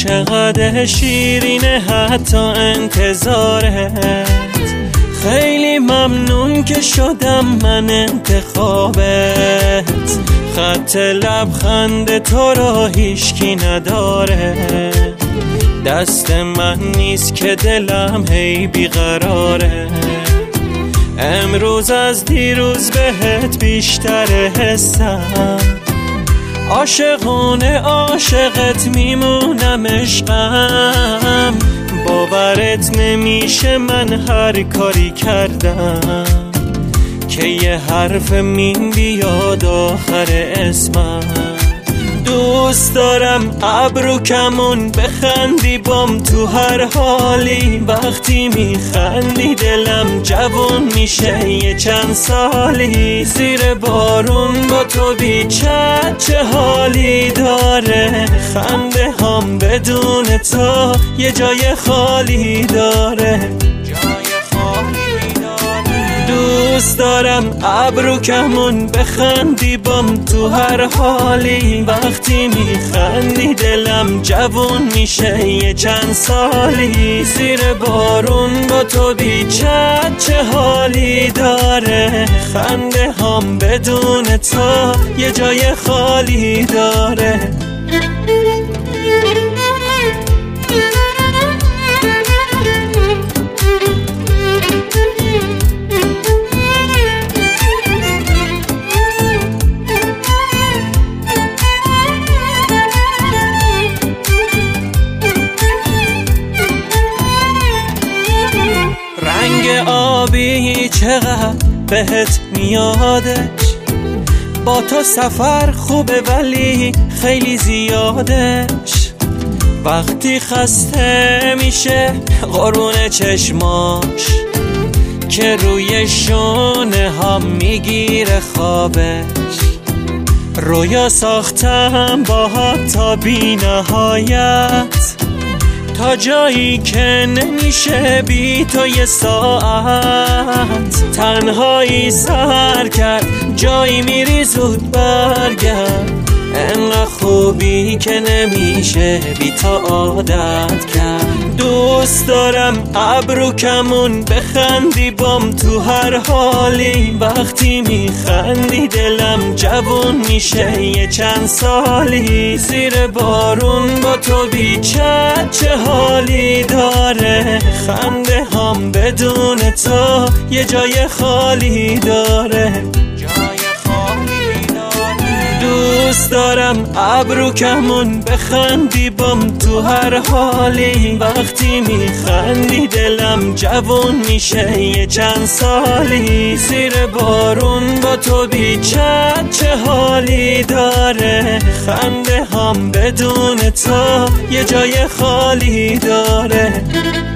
چقدر شیرینه حتی انتظارت. خیلی ممنون که شدم من انتخابت. خط لبخند تو را هیچکی نداره. دست من نیست که دلم هی بیقراره. امروز از دیروز بهت بیشتر حسم. عاشقانه عاشقت میمونم عشقم. باورت نمیشه من هر کاری کردم که یه حرف مین بیاد آخر اسمم. دوست دارم ابرو کمون بخندی بام تو هر حالی. وقتی میخندی دلم جوون میشه یه چند سالی. زیر بارون با تو بیچت چه حالی داره. خنده هم بدون تو یه جای خالی داره. دوست دارم ابرو کمون بخندی بام تو هر حالی. وقتی میخندی دلم جوون میشه یه چند سالی. زیر بارون با تو بیچت چه حالی داره. خنده هم بدون تو یه جای خالی داره. رنگ آبی چقدر بهت میادش. با تو سفر خوبه ولی خیلی زیادش. وقتی خسته میشه قرون چشماش که روی شونه هم میگیره خوابش. رویا ساختم باهات تا بی نهایت. تا جایی که نمیشه بی تو یه ساعت. تنهایی سر کرد جایی میری زود برگرد. انقدر خوبی که نمیشه بی تو عادت کرد. دوست دارم ابرو کمون بخندی بام تو هر حالی. وقتی میخندی دلم جوون میشه یه چند سالی. زیر بارون با تو بیچت چه حالی داره. خنده هم بدون تو یه جای خالی داره. دوست دارم ابرو کمون بخندی بام تو هر حالی. وقتی میخندی دلم جوون میشه یه چند سالی. زیر بارون با تو بیچت چه حالی داره. خنده هم بدون تو یه جای خالی داره.